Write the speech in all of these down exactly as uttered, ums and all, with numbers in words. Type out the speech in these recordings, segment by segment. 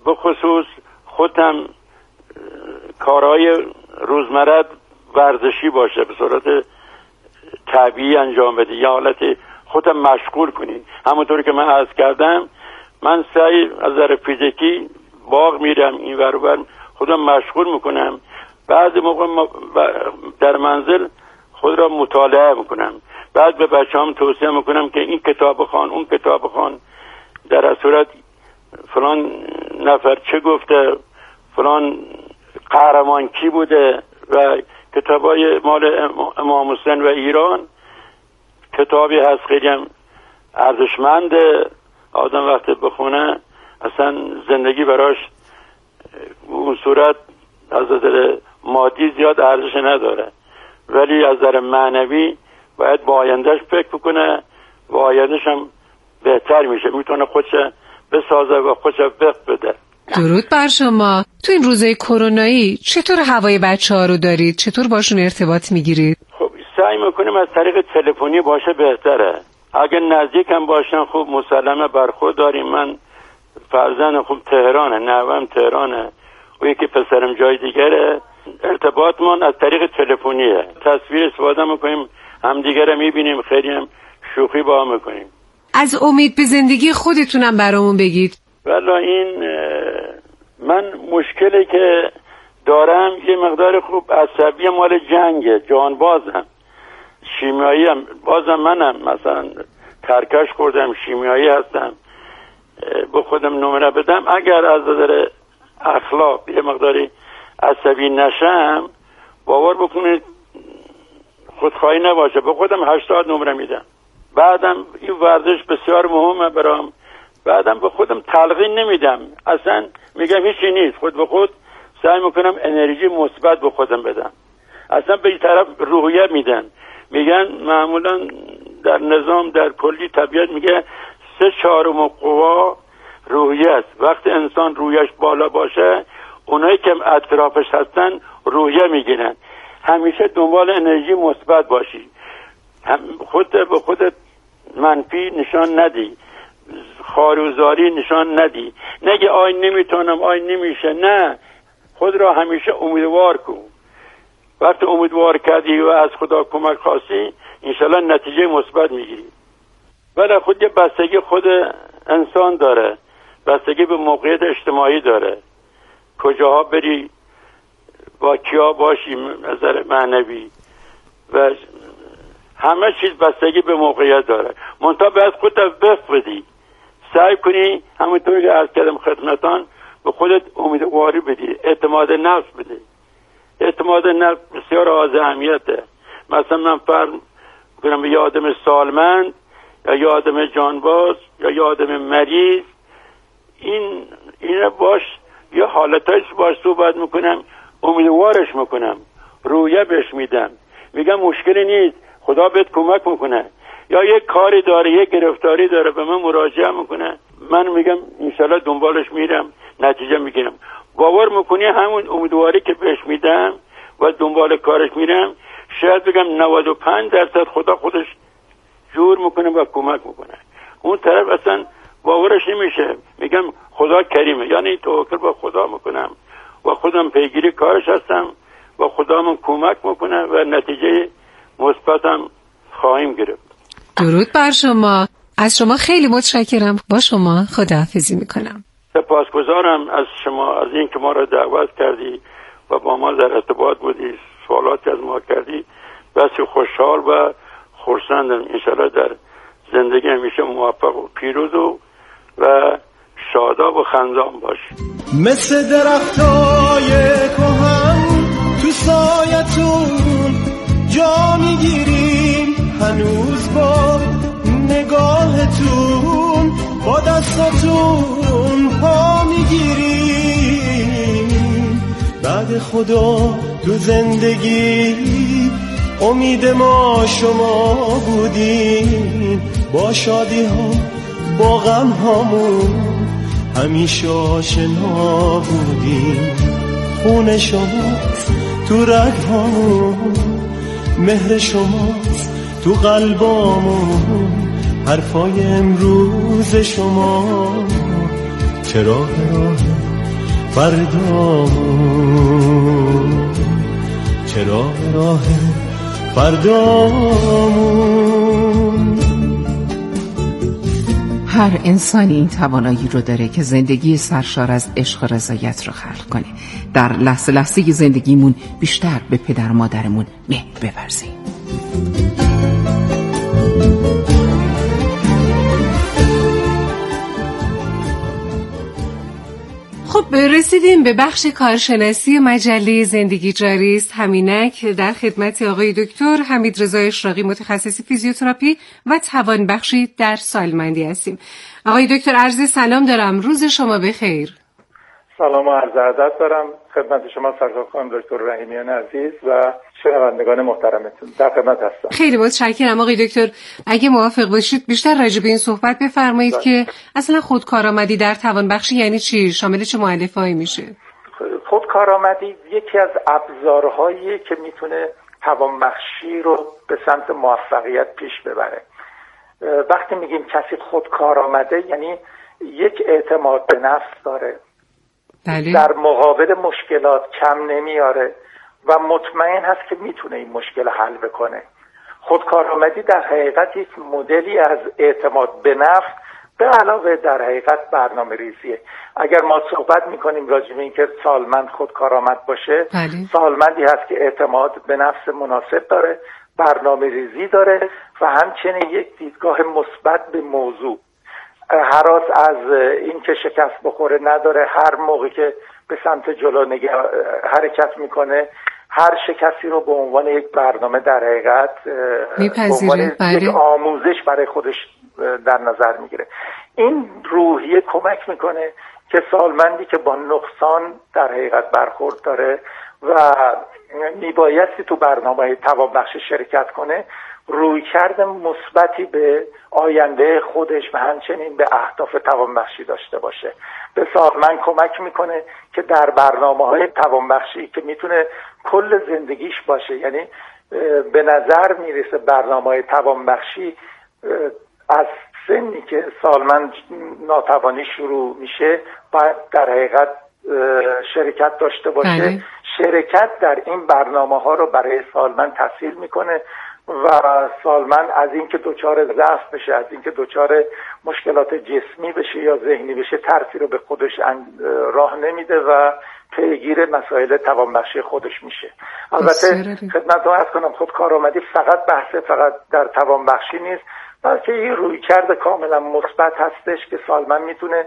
به خصوص خودم کارهای روزمره ورزشی باشه، به صورت طبیعی انجام بدی، یا حالت خودم مشغول کنی. همونطوری که من عرض کردم، من سعی از نظر فیزیکی باغ میرم این ور اون ور، خودم مشغول میکنم. بعضی موقع در منزل خود را مطالعه میکنم. بعد به بچه‌هام توصیه میکنم که این کتاب بخوان، اون کتاب بخوان، در صورت فلان نفر چه گفته، فلان قهرمان کی بوده. و کتابای مال امام حسین و ایران کتابی هست خیلی هم ارزشمنده، آدم وقتی بخونه اصلا زندگی براش اون صورت از نظر مادی زیاد ارزش نداره، ولی از نظر معنوی باید با آیندهش فکر بکنه و آیندهش هم بهتر میشه، میتونه خودش بسازه و خودش وقت بده. درود بر شما. تو این روزهای کرونایی چطور هوای بچه‌ها رو دارید؟ چطور باشون ارتباط میگیرید؟ خب سعی میکنیم از طریق تلفنی باشه بهتره. اگه نزدیک هم باشن خوب مسلمه برخورد داریم. من فرزند خوب تهرانه، نوام تهرانه و یکی پسرم جای دیگره. ارتباطمون از طریق تلفنیه. تصویر استفاده میکنیم، همدیگه رو میبینیم، خیلی هم شوخی با هم میکنیم. از امید به زندگی خودتونم برامون بگید. والا این من مشکلی که دارم یه مقدار خوب عصبی مال جنگه، جانبازم، شیمیایی هم بازم منم، مثلا ترکش خوردم، شیمیایی هستم. به خودم نمره بدم اگر از نظر اخلاق یه مقداری عصبی نشم، باور بکنید خودخواهی نباشه، به خودم هشتاد نمره میدم. بعدم این ورزش بسیار مهمه برام. بعدم به خودم تلقین نمیدم، اصلا میگم هیچی نیست، خود به خود سعی میکنم انرژی مثبت به خودم بدم. اصلا به این طرف روحیه میدن، میگن معمولا در نظام در کلی طبیعت میگه سه چهارم قوا روحیه است. وقتی انسان روحیش بالا باشه، اونایی که اطرافش هستن روحیه میگیرن. همیشه دنبال انرژی مثبت باشی، خود به خودت منفی نشان ندی، خاروزاری نشان ندی، نگه آی نمیتونم، آی نمیشه، نه، خود را همیشه امیدوار کن. وقتی امیدوار کردی و از خدا کمک خواستی، انشالله نتیجه مثبت میگیری. ولی خود یه بستگی خود انسان داره، بستگی به موقعیت اجتماعی داره، کجاها بری، با کیا باشی، نظر معنوی و همه چیز بستگی به موقعیت داره. منتها باید خودت وقت بدی، سعی کنی همونطوری که عرض کردم خدمتان به خودت امیدواری بدی، اعتماد نفس بدی. اعتماد نفس بسیار از اهمیته. مثلا من فرض کنم یه آدم سالمند یا یه آدم جانباز یا یه آدم مریض، این اینه باش یه حالتایش باش صحبت میکنم، امیدوارش میکنم، رویه بهش میدم، میگم مشکلی نیست، خدا بهت کمک میکنه. یا یه کاری داره، یه گرفتاری داره، به من مراجعه میکنه، من میگم انشالله دنبالش میرم، نتیجه میگیرم. باور میکنی همون امیدواری که بهش میدم و دنبال کارش میرم، شاید بگم نود و پنج درصد خدا خودش جور میکنه و کمک میکنه. اون طرف اصلا باورش نمیشه، میگم خدا کریمه، یعنی توکل با خدا میکنم و خودم پیگیری کارش هستم و خدا من کمک میکنه و نتیجه مثبتم خواهیم گرفت. درود بر شما. از شما خیلی متشکرم. با شما خداحافظی میکنم. سپاسگزارم از شما از این که ما را دعوت کردی و با ما در ارتباط بودی، سوالاتی از ما کردی. بسی خوشحال و خرسندم. انشالله در زندگی همیشه موفق و پیروز و, و شاداب و خندان باشی. مثل درختای کهن تو سایتون جا میگیریم، هنوز با نگاهتون با دستاتون پا میگیریم. بعد خدا تو زندگی امید ما شما بودیم، با شادی ها با غم هامون همیشه آشنا بودیم. خون شماست تو رگ هامون، مهر شماست تو قلبامون، حرفای امروز شما چراغ راه فردامون، چرا راه فردامون. هر انسانی این توانایی رو داره که زندگی سرشار از عشق و رضایت رو خلق کنه. در لحظه لحظه زندگیمون بیشتر به پدر مادرمون مهر بورزیم. خب رسیدیم به بخش کارشناسی مجله زندگی جاری است. همینک در خدمت آقای دکتر حمیدرضا اشراقی، متخصص فیزیوتراپی و توانبخشی در سالمندی هستیم. آقای دکتر عرض سلام دارم، روز شما بخیر. سلام و عرض ادب دارم خدمت شما سرکار خانم دکتر رحیمیان عزیز و شنوندگان محترمتون. در خدمت هستم. خیلی متشکرم آقای دکتر. اگه موافق باشید بیشتر راجع به این صحبت بفرمایید ده. که اصلا خودکارآمدی در توانبخشی یعنی چی؟ شامل چه مؤلفه‌ای میشه؟ خودکارآمدی یکی از ابزارهایی که میتونه توانبخشی رو به سمت موفقیت پیش ببره. وقتی میگیم کسی خودکارآمده یعنی یک اعتماد به نفس داره، بله. در مقابل مشکلات کم نمیاره و مطمئن هست که میتونه این مشکل حل بکنه. خودکارآمدی در حقیقت یک مدلی از اعتماد به نفس به علاوه در حقیقت برنامه ریزیه. اگر ما صحبت میکنیم راجع به اینکه سالمند خودکارآمد باشه، بله. سالمندی هست که اعتماد به نفس مناسب داره، برنامه ریزی داره و همچنین یک دیدگاه مثبت به موضوع. هراس از این که شکست بخوره نداره، هر موقع که به سمت جلو نگه حرکت میکنه هر شکستی رو به عنوان یک برنامه در حقیقت میپذیره، بله. یک آموزش برای خودش در نظر میگیره. این روحیه کمک میکنه که سالمندی که با نقصان در حقیقت برخورد داره و میبایستی تو برنامه توانبخشی شرکت کنه رویکرد مثبتی به آینده خودش و همچنین به اهداف توانبخشی داشته باشه. به سالمند کمک میکنه که در برنامه‌های توانبخشی که میتونه کل زندگیش باشه، یعنی به نظر میرسه برنامه‌های توانبخشی از سنی که سالمند ناتوانی شروع میشه باید در حقیقت شرکت داشته باشه. بله. شرکت در این برنامه‌ها رو برای سالمند تسهیل میکنه و سالمند از اینکه دچار ضعف بشه، از اینکه دچار مشکلات جسمی بشه یا ذهنی بشه ترسی رو به خودش راه نمیده و پیگیر مسائل توانبخشی خودش میشه. البته خدمتتون عرض کنم خودکارآمدی فقط بحث فقط در توانبخشی نیست، بلکه یه رویکرد کاملا مثبت هستش که سالمند میتونه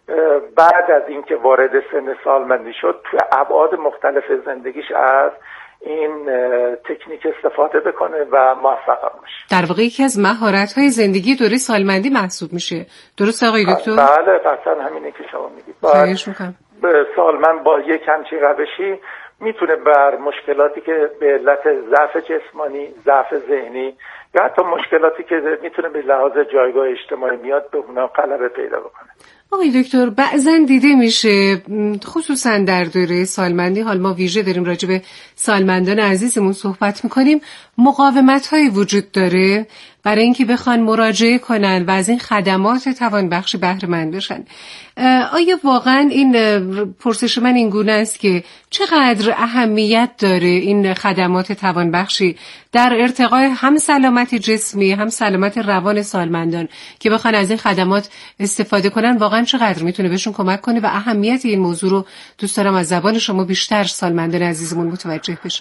بعد از اینکه وارد سن سالمندی شد توی ابعاد مختلف زندگیش از این تکنیک استفاده بکنه و موفق باشه. در واقع یکی از مهارت‌های زندگی دوره سالمندی محسوب میشه. درست آقای دکتر؟ بله قطعا همینه که شما میگید. خواهش می‌کنم. سالمند با یک همچین روشی میتونه بر مشکلاتی که به علت ضعف جسمانی، ضعف ذهنی یا حتی مشکلاتی که میتونه به لحاظ جایگاه اجتماعی میاد به اونها غلبه پیدا بکنه. آقای دکتر بعضا دیده میشه خصوصا در دوره سالمندی، حال ما ویژه داریم راجع به سالمندان عزیزمون صحبت میکنیم، مقاومت های وجود داره برای اینکه بخوان مراجعه کنن و از این خدمات توانبخشی بهره مند بشن. آیا واقعا این پرسش من این گونه است که چقدر اهمیت داره این خدمات توانبخشی در ارتقای هم سلامت جسمی هم سلامت روان سالمندان که بخوان از این خدمات استفاده کنن؟ واقعا چقدر میتونه بهشون کمک کنه و اهمیت این موضوع رو دوست دارم از زبان شما بیشتر سالمندان عزیزمون متوجه بشن.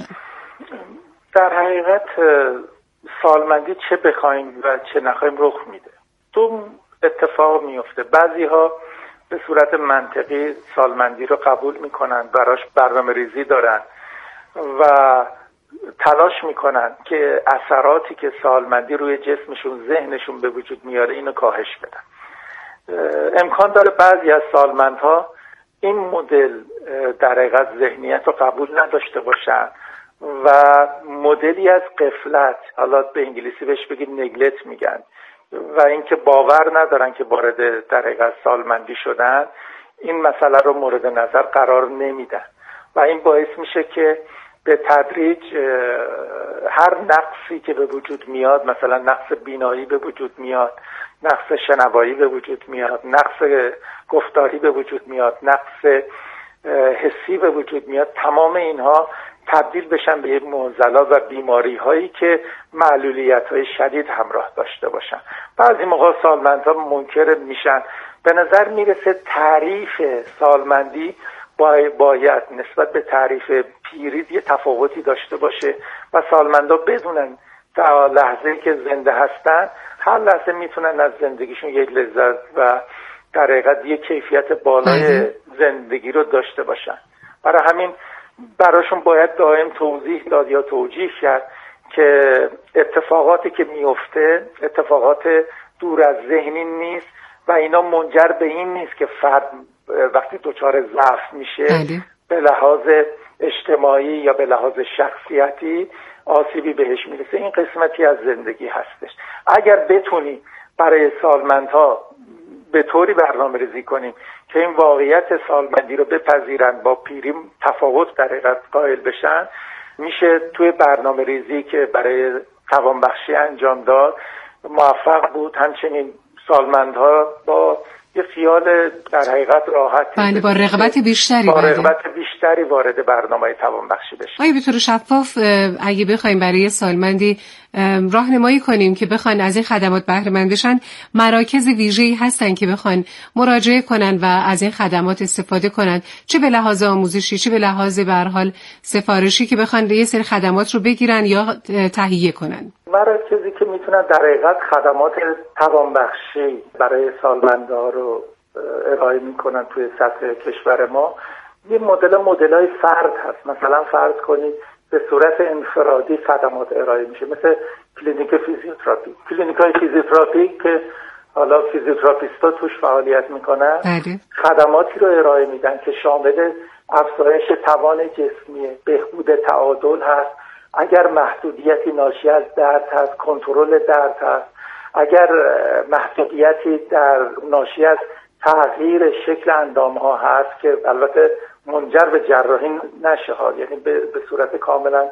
در حقیقت سالمندی چه بخوایم و چه نخوایم رخ میده. دو اتفاق میفته. بعضی ها به صورت منطقی سالمندی رو قبول میکنن، براش برنامه ریزی دارن و تلاش میکنن که اثراتی که سالمندی روی جسمشون، ذهنشون به وجود میاره اینو کاهش بدن. امکان داره بعضی از سالمندها این مدل در حقیقت ذهنیت رو قبول نداشته باشن و مدلی از غفلت، حالا به انگلیسی بهش بگیم نگلت میگن، و اینکه باور ندارن که وارد در حقیقت سالمندی شدن، این مسئله رو مورد نظر قرار نمیدن و این باعث میشه که به تدریج هر نقصی که به وجود میاد، مثلا نقص بینایی به وجود میاد، نقص شنوایی به وجود میاد، نقص گفتاری به وجود میاد، نقص حسی به وجود میاد، تمام اینها تبدیل بشن به یک معضلات و بیماری هایی که معلولیت های شدید همراه داشته باشن. بعضی موقع سالمندها منکر میشن. به نظر میرسه تعریف سالمندی باید نسبت به تعریف پیری یه تفاوتی داشته باشه و سالمندها بدونن تا لحظه‌ای که زنده هستن هر لحظه میتونن از زندگیشون یک لذت و در حقیقت یک کیفیت بالای زندگی رو داشته باشن. برای همین براشون باید دائم توضیح داد یا توجیه کرد که اتفاقاتی که میفته اتفاقات دور از ذهنی نیست و اینا منجر به این نیست که فرد وقتی دچار ضعف میشه به لحاظ اجتماعی یا به لحاظ شخصیتی آسیبی بهش میرسه. این قسمتی از زندگی هستش. اگر بتونی برای سالمندها به طوری برنامه ریزی کنیم که این واقعیت سالمندی رو بپذیرن، با پیری تفاوت در حقیقت قائل بشن، میشه توی برنامه ریزی که برای توانبخشی انجام داد موفق بود. همچنین سالمندها با یه خیال در حقیقت راحت بله با رغبت بیشتری با رغبت بیشتری وارد برنامه توانبخشی بشه. آیا به طور شفاف اگه بخوایم برای سالمندی راهنمایی کنیم که بخوان از این خدمات بهره مند بشن، مراکز ویژه‌ای هستن که بخوان مراجعه کنن و از این خدمات استفاده کنن، چه به لحاظ آموزشی چه به لحاظ به هر حال سفارشی، که بخوان یه سری خدمات رو بگیرن یا تهیه کنن؟ مراکزی که میتونن در حقیقت خدمات توانبخشی برای سالمندها رو ارائه میکنن توی سطح کشور ما، یه مدل مدلای فرد هست. مثلا فرض کنید به صورت انفرادی خدمات ارائه میشه، مثل کلینیک فیزیوتراپی. کلینیک های فیزیوتراپی که حالا فیزیوتراپیستا توش فعالیت میکنن بله. خدماتی رو ارائه میدن که شامل افزایش توان جسمی، بهبود تعادل هست، اگر محدودیتی ناشی از درد هست کنترل درد هست، اگر محدودیتی در ناشی از تغییر شکل اندام ها هست که البته منجر به جراحی نشه ها، یعنی به, به صورت کاملا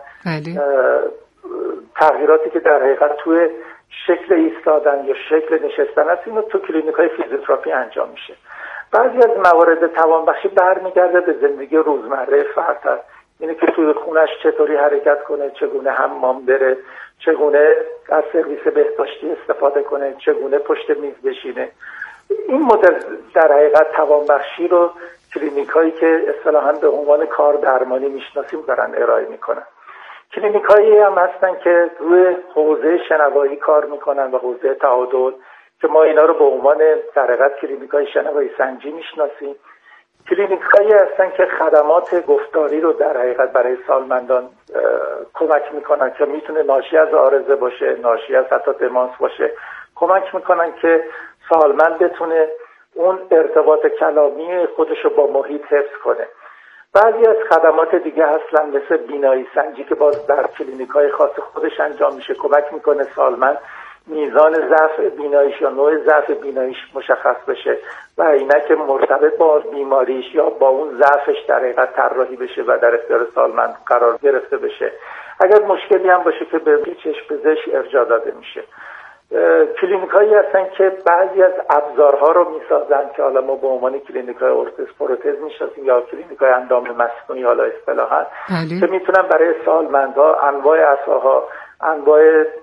تغییراتی که در حقیقت توی شکل ایستادن یا شکل نشستن هست، اینو تو کلینیک های فیزیوتراپی انجام میشه. بعضی از موارد توانبخشی برمیگرده به زندگی روزمره فرد هست، یعنی که توی خونش چطوری حرکت کنه، چگونه حمام بره، چگونه از سرویس بهداشتی استفاده کنه، چگونه پشت میز بشینه. این مدل در حقیقت توانبخشی رو کلینیک هایی که اصطلاحاً به عنوان کار درمانی میشناسیم دارن ارائه میکنن. کلینیک هایی هم هستن که روی حوزه شنوایی کار میکنن و حوزه تعادل که ما اینا رو به عنوان در حقیقت کلینیک های شنوایی سنجی میشناسیم. کلینیک هایی هستن که خدمات گفتاری رو در حقیقت برای سالمندان کمک میکنن که میتونه ناشی از عارضه باشه، ناشی از حتی دمانس باشه، کمک میکنن که سالمند بتونه اون ارتباط کلامی خودش رو با محیط حفظ کنه. بعضی از خدمات دیگه هستن مثل بینایی سنجی که باز در کلینیک های خاص خودش انجام میشه، کمک میکنه سالمند میزان ضعف بیناییش یا نوع ضعف بیناییش مشخص بشه و عینک مرتبط با بیماریش یا با اون ضعفش در حقیقت طراحی بشه و در اختیار سالمند قرار گرفته بشه. اگر مشکلی هم باشه که به چشم پزشک ارجاع داده میشه. کلینیک هایی هستن که بعضی از ابزارها رو میسازن که حالا ما به عنوان کلینیک های ارتز پروتز میشناسیم یا کلینیک های اندام مصنوعی حالا اصطلاحاً، که میتونن برای سالمندها انواع عصاها، انواع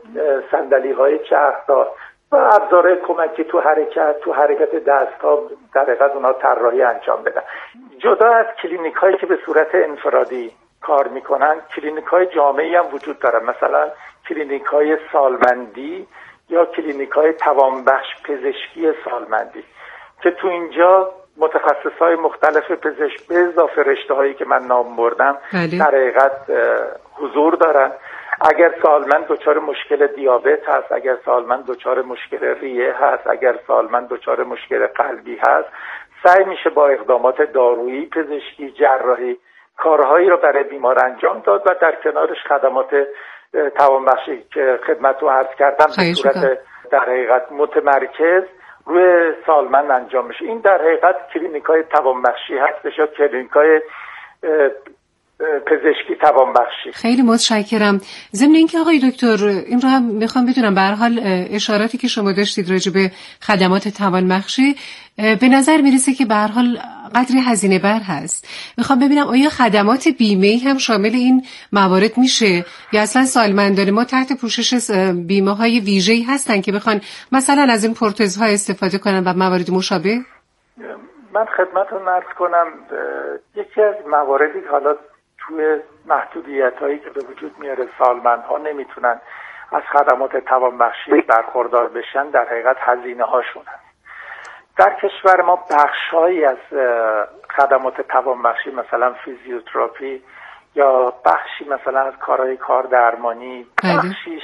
صندلی های چرخدار و ابزارهای کمکی تو حرکت تو حرکت دست ها در حقیقت اونها طراحی انجام بدن. جدا از کلینیک هایی که به صورت انفرادی کار میکنن، کلینیک های جامعی هم وجود دارن، مثلا کلینیک های سالمندی یا کلینیک های توانبخش پزشکی سالمندی که تو اینجا متخصص های مختلف پزشک به اضافه رشته هایی که من نام بردم در حقیقت حضور دارن. اگر سالمند دچار مشکل دیابت هست، اگر سالمند دچار مشکل ریه هست، اگر سالمند دچار مشکل قلبی هست، سعی میشه با اقدامات دارویی، پزشکی، جراحی کارهایی رو برای بیمار انجام داد و در کنارش خدمات توانبخشی که خدمت رو عرض کردم به صورت در حقیقت متمرکز روی سالمند انجام میشه. این در حقیقت کلینیکای توانبخشی هستش یا کلینیکای پزشکی توانبخشی. خیلی متشکرم. ضمن اینکه آقای دکتر این رو هم میخوام بدونم، به هر حال اشاراتی که شما داشتید راجع به خدمات توانبخشی به نظر میرسه که به هر حال قدری هزینه بر هست. میخوام ببینم آیا خدمات بیمه‌ای هم شامل این موارد میشه یا اصلا سالمندان ما تحت پوشش بیمه های ویژه‌ای هستن که بخوان مثلا از این پروتزها استفاده کنن و موارد مشابه؟ من خدمتتون عرض کنم یکی از مواردی که حالا توی محدودیت‌هایی که به وجود میاره سالمندها نمیتونن از خدمات توانبخشی برخوردار بشن، در حقیقت هزینه هاشون هست. در کشور ما بخش‌هایی از خدمات توانبخشی مثلا فیزیوتراپی یا بخشی مثلا از کارهای کار درمانی، بخشیش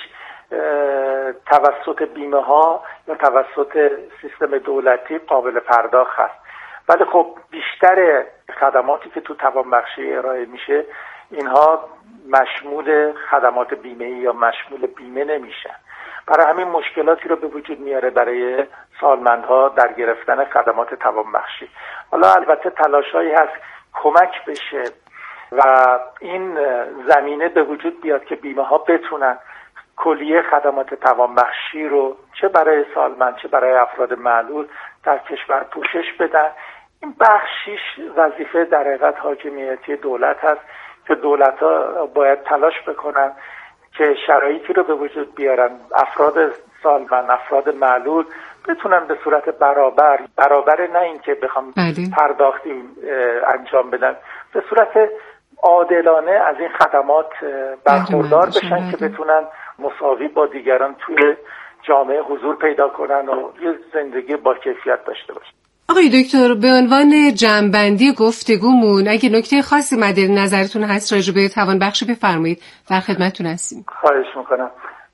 توسط بیمه ها یا توسط سیستم دولتی قابل پرداخت هست. ولی خب بیشتر خدماتی که تو توانبخشی ارائه میشه اینها مشمول خدمات بیمه‌ای یا مشمول بیمه نمیشن. برای همین مشکلاتی رو به وجود میاره برای سالمندها در گرفتن خدمات توانبخشی. حالا البته تلاشایی هست کمک بشه و این زمینه به وجود بیاد که بیمه ها بتونن کلیه خدمات توانبخشی رو چه برای سالمند چه برای افراد معلول در کشور پوشش بدن. این بخشیش وظیفه در حقیقت حاکمیتی دولت هست که دولت ها باید تلاش بکنن که شرایطی رو به وجود بیارن افراد سالمند، افراد معلول بتونن به صورت برابر برابر نه این که بخوام پرداختی انجام بدن، به صورت عادلانه از این خدمات برخوردار بشن که بتونن مساوی با دیگران توی جامعه حضور پیدا کنن و یه زندگی با کیفیت داشته باشن. آقای دکتر، به عنوان جمع‌بندی گفتگومون اگه نکته خاصی مد نظرتون هست راجع به توانبخشی بفرمایید، در خدمتتون هستیم. خواهش میکنم.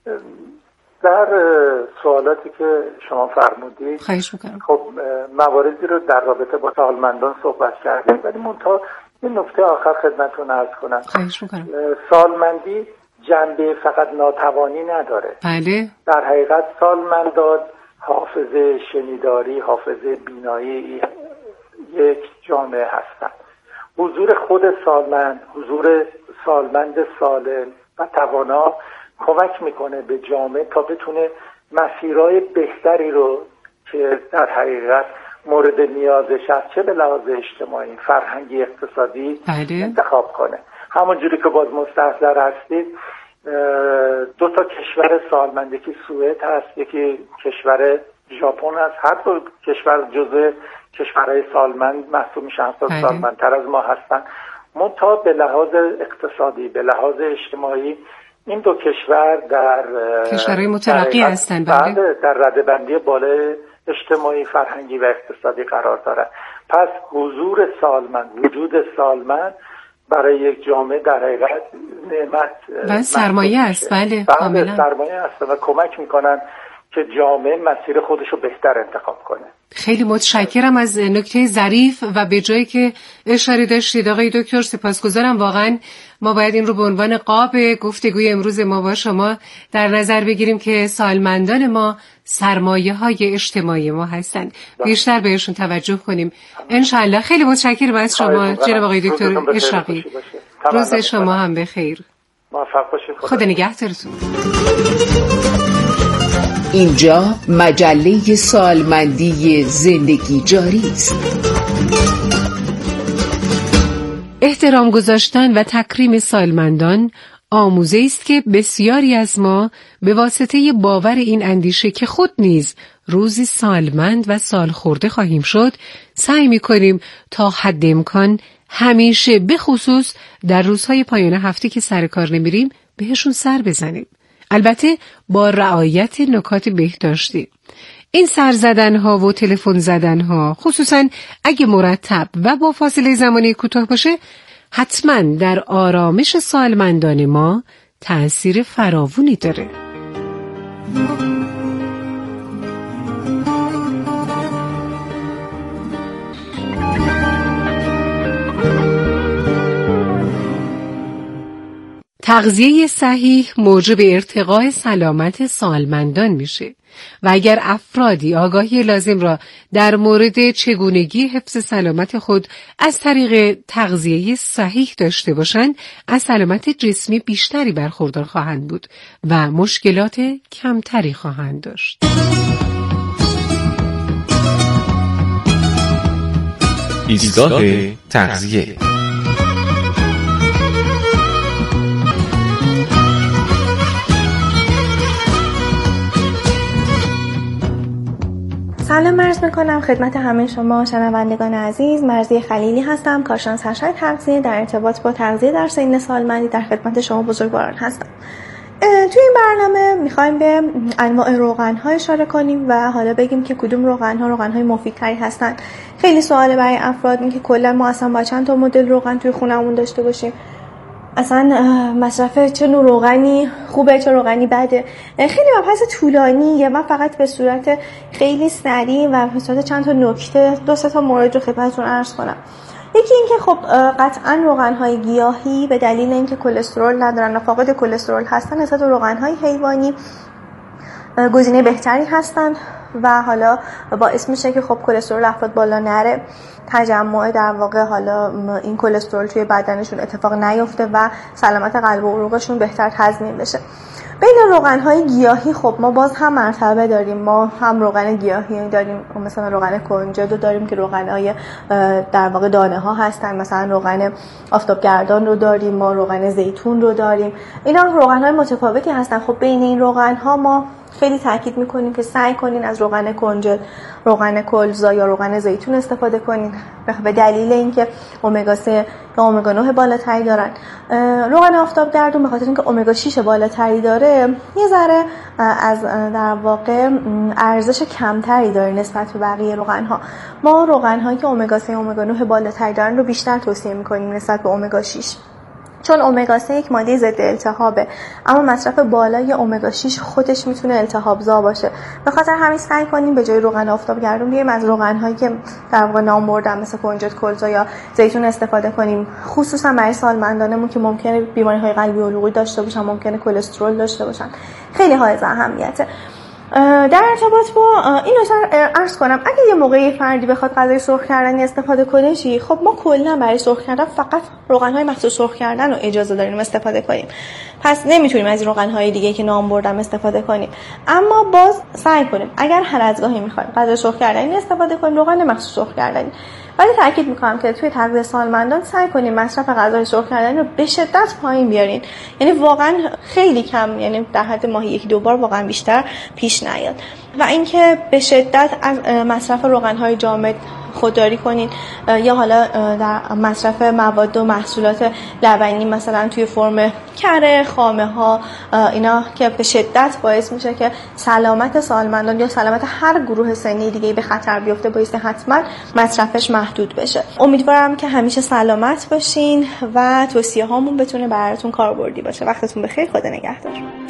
در سوالاتی که شما فرمودید خواهش میکنم. خب مواردی رو در رابطه با سالمندان صحبت کردیم، ولی منتها این نکته آخر خدمتتون عرض کنم. خواهش میکنم. سالمندی جنبه فقط ناتوانی نداره. بله. در حقیقت سالمندان حافظه شنیداری، حافظه بینایی یک جامعه هستند. حضور خود سالمند، حضور سالمند سالم و توانا کمک میکنه به جامعه تا بتونه مسیرهای بهتری رو که در حقیقت مورد نیازش هست، چه به لحاظ اجتماعی، فرهنگی، اقتصادی بله. انتخاب کنه. همونجوری که باز مستحضر هستید دو تا کشور سالمند، یکی سوئد هست، یکی کشور ژاپن هست. هر دو کشور جزء کشورهای سالمند محسوب میشن، هستن سالمندتر از ما هستن. منتها به لحاظ اقتصادی، به لحاظ اجتماعی این دو کشور در کشورهای مترقی هستن. بله، در رده‌بندی بالای اجتماعی، فرهنگی و اقتصادی قرار دارن. پس حضور سالمند، وجود سالمند برای یک جامعه در حقیقت نعمت و سرمایه است. بله کاملا سرمایه است و کمک میکنن که جامعه مسیر خودش رو بهتر انتخاب کنه. خیلی متشکرم از نکته ظریف و به جایی که اشاره داشتید آقای دکتر، سپاسگزارم. واقعا ما باید این رو به عنوان قاب گفتگوی امروز ما با شما در نظر بگیریم که سالمندان ما سرمایه های اجتماعی ما هستند. بیشتر بهشون توجه کنیم انشالله. خیلی متشکرم از شما جناب آقای دکتر اشراقی. روز شما هم بخیر. موفق باشید. خدا نگهدارتون. اینجا مجله سالمندی زندگی جاری است. احترام گذاشتن و تکریم سالمندان آموزه است که بسیاری از ما به واسطه باور این اندیشه که خود نیز روزی سالمند و سالخورده خواهیم شد سعی می‌کنیم تا حد امکان همیشه، به خصوص در روزهای پایان هفته که سر کار نمیریم، بهشون سر بزنیم. البته با رعایت نکات بهداشتی. این سر زدن ها و تلفن زدن ها، خصوصا اگه مرتب و با فاصله زمانی کوتاه باشه، حتما در آرامش سالمندان ما تأثیر فراوانی داره. تغذیه صحیح موجب ارتقای سلامت سالمندان میشه. و اگر افرادی آگاهی لازم را در مورد چگونگی حفظ سلامت خود از طریق تغذیه صحیح داشته باشند، از سلامت جسمی بیشتری برخوردار خواهند بود و مشکلات کمتری خواهند داشت. ایستگاه تغذیه. سلام عرض میکنم خدمت همه شما شنوندگان عزیز. مرضیه خلیلی هستم، کارشناس ارشد تغذیه. در ارتباط با تغذیه در سن سالمندی در خدمت شما بزرگواران هستم. توی این برنامه میخوایم به انواع روغن‌ها اشاره کنیم و حالا بگیم که کدوم روغن‌ها روغن‌های مفیدتری هستن. خیلی سواله برای افراد این که کلا ما اصلا با چند تا مدل روغن توی خونمون داشته باشیم، اصلا مصرف چه نوع روغنی خوبه چه روغنی بده. خیلی مبحث طولانیه. من فقط به صورت خیلی سریع و به صورت چند تا نکته دو سه تا مورد رو خدمتتون عرض کنم. یکی این که خب قطعا روغن‌های گیاهی به دلیل اینکه کلسترول ندارن و فاقد کلسترول هستن نسبت به روغن‌های حیوانی گزینه بهتری هستن و حالا باعث میشه که خب کلسترول افراد بالا نره، تجمع در واقع حالا این کلسترول توی بدنشون اتفاق نیفته و سلامت قلب و عروقشون بهتر تضمین بشه. بین روغن‌های گیاهی خب ما باز هم مرتبه داریم. ما هم روغن گیاهی داریم، مثلا روغن کنجد رو داریم که روغن‌های در واقع دانه ها هستن، مثلا روغن آفتابگردان رو داریم، ما روغن زیتون رو داریم. اینا روغن‌های متفاوتی هستن. خب بین این روغن‌ها ما خیلی تاکید میکنیم که سعی کنین از روغن کنجد، روغن کلزا یا روغن زیتون استفاده کنین به دلیل اینکه امگا سه یا امگا نه بالاتری دارن. روغن آفتابگردون به خاطر اینکه امگا شش بالاتری داره یه ذره از در واقع ارزش کمتری داره نسبت به بقیه روغن ها. ما روغن هایی که امگا سه و امگا نه بالاتری دارن رو بیشتر توصیه میکنیم نسبت به امگا شش، چون امگا سه یک ماده ضد التهابه، اما مصرف بالای امگا شش خودش میتونه التهابزا باشه. به خاطر همین سعی کنیم به جای روغن آفتابگردون بیایم از روغن‌هایی که در واقع نام بردم مثل کنجد، کلزا یا زیتون استفاده کنیم، خصوصا برای سالمندانمون که ممکنه بیماری‌های قلبی و عروقی داشته باشن، ممکنه کلسترول داشته باشن. خیلی حائز اهمیته. در ارتباط با این رو عرض کنم اگه یه موقعی فردی بخواد غذای سرخ کردنی استفاده کنه چی؟ خب ما کلا برای سرخ کردن فقط روغن‌های مخصوص سرخ کردن رو اجازه داریم استفاده کنیم، پس نمیتونیم از روغن‌های دیگه که نام بردم استفاده کنیم. اما باز سعی کنیم اگر هر از گاهی می‌خوایم غذای سرخ کردنی استفاده کنیم روغن مخصوص سرخ کردنی. ولی تاکید میکنم که توی تغذیه سالمندان سعی کنیم مصرف غذای سرخ کردنی رو به شدت پایین بیارین، یعنی واقعا خیلی کم، یعنی در حد ماهی یکی دو بار، واقعا بیشتر پیش نیاد. و اینکه به شدت از مصرف روغن‌های جامد خودداری کنین یا حالا در مصرف مواد و محصولات لبنی مثلا توی فرم کره، خامه ها، اینا که به شدت باعث میشه که سلامت سالمندان یا سلامت هر گروه سنی دیگه به خطر بیفته، باعث حتما مصرفش محدود بشه. امیدوارم که همیشه سلامت باشین و توصیه هامون بتونه براتون کاربردی باشه. وقتتون بخیر، خدا نگهدار.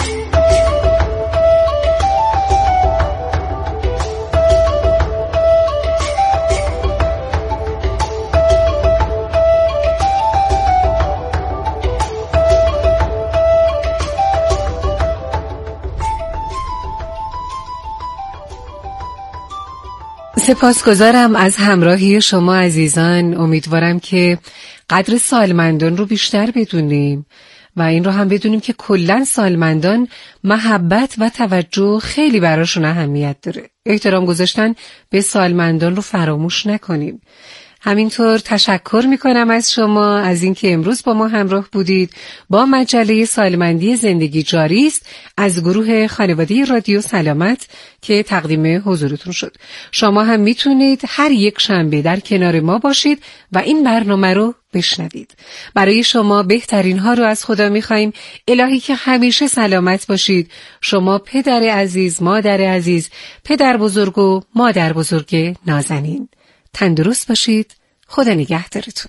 سپاسگزارم از همراهی شما عزیزان. امیدوارم که قدر سالمندان رو بیشتر بدونیم و این رو هم بدونیم که کلاً سالمندان محبت و توجه خیلی براشون اهمیت داره. احترام گذاشتن به سالمندان رو فراموش نکنیم. همینطور تشکر میکنم از شما از اینکه امروز با ما همراه بودید. با مجله سالمندی زندگی جاری است از گروه خانواده رادیو سلامت که تقدیم حضورتون شد. شما هم میتونید هر یک شنبه در کنار ما باشید و این برنامه رو بشنوید. برای شما بهترین ها رو از خدا میخوایم. الهی که همیشه سلامت باشید. شما پدر عزیز، مادر عزیز، پدر بزرگ و مادر بزرگ نازنین. تندرست باشید. خدا نگهدارتون.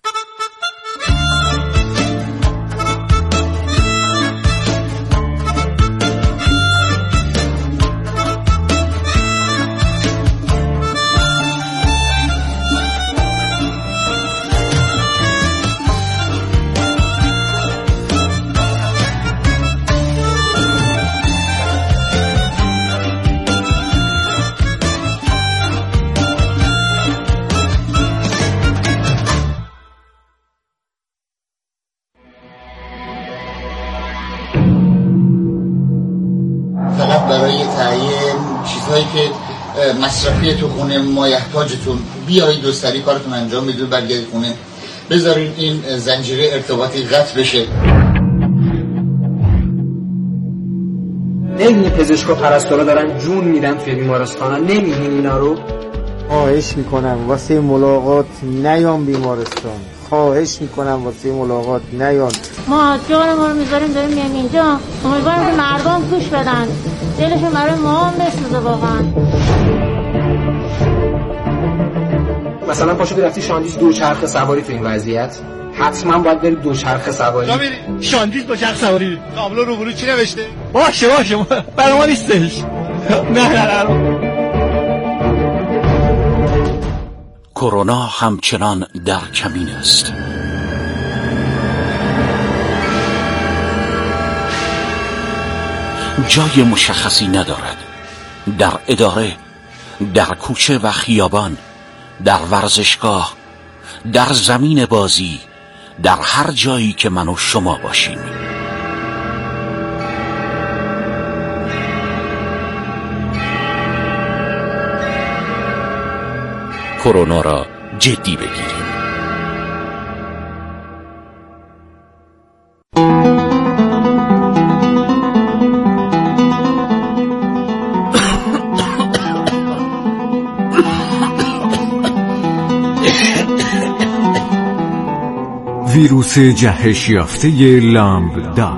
تهیه چیزهایی که مصرفی تو خونه مایحتاجتون، بیایید و سریع کارتون انجام بدید، برگردید خونه، بذارید این زنجیره ارتباطی قطع بشه. این پزشکا پرستارا دارن جون میدن توی بیمارستانا، نمیبینین اینا رو؟ خواهش میکنم واسه ملاقات نیام بیمارستان، خواهش میکنم واسه ملاقات نیام. ما جان ما رو میذاریم داریم میام اینجا، امیدوارم که مردم گوش بدن، دلشون برای ما هم بسوزه واقعا. مثلا پاشو رفتی شاندیز دوچرخه سواری تو این وضعیت، حتما باید بری دوچرخه سواری. جا میری شاندیز دوچرخه سواری، تابلو رو برو چی نوشته؟ باشه باشه برای ما نیستش. نه نه نه. کرونا همچنان در کمین است. جای مشخصی ندارد. در اداره، در کوچه و خیابان، در ورزشگاه، در زمین بازی، در هر جایی که من و شما باشیم. کرونا را جدی بگیریم. ویروس جهش یافته لامبدا.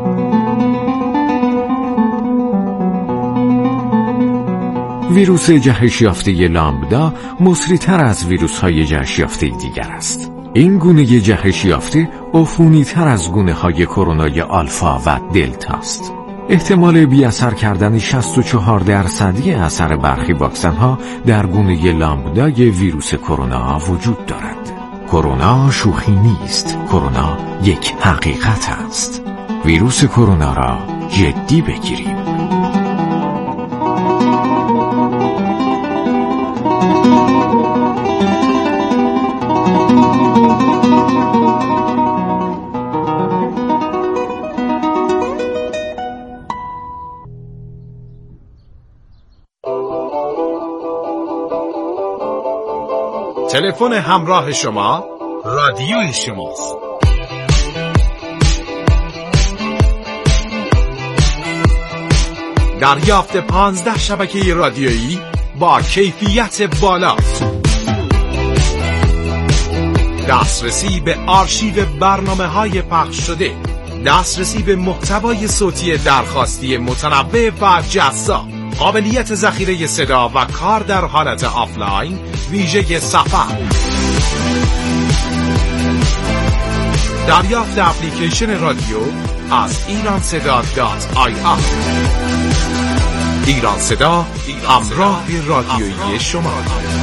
ویروس جهش یافته لامبدا مسریع‌تر از ویروس‌های جهش یافته دیگر است. این گونه جهش یافته عفونی‌تر از گونه‌های کرونای آلفا و دلتا است. احتمال بی اثر کردن شصت و چهار درصدی اثر برخی واکسن‌ها در گونه لامبدای ویروس کرونا وجود دارد. کرونا شوخی نیست. کرونا یک حقیقت است. ویروس کرونا را جدی بگیریم. تلفن همراه شما رادیوی شماست. دریافت پانزده شبکه رادیویی با کیفیت بالا، دسترسی به آرشیو برنامه‌های پخش شده، دسترسی به محتوای صوتی درخواستی متنوع و جذاب، قابلیت ذخیره صدا و کار در حالت آفلاین ویژه سفر، دریافت اپلیکیشن رادیو از ایران صدا دات آی آر. ایران صدا، همراه رادیویی شما.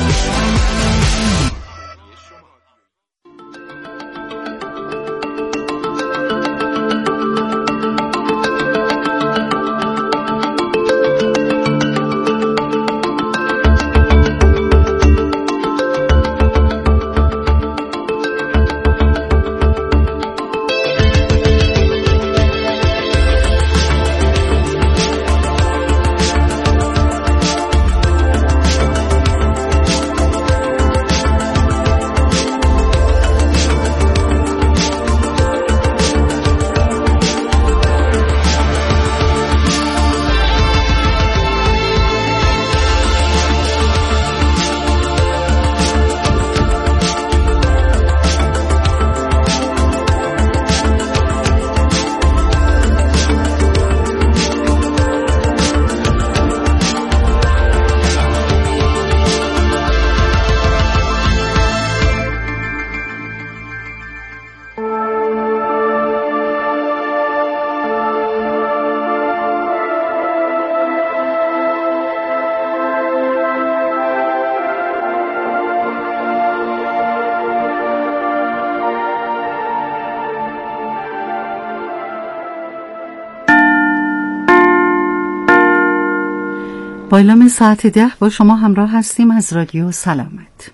با اعلام ساعت ده با شما همراه هستیم از رادیو سلامت.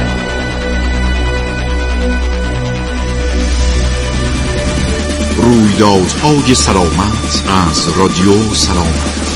روی رویدادهای سلامت از رادیو سلامت.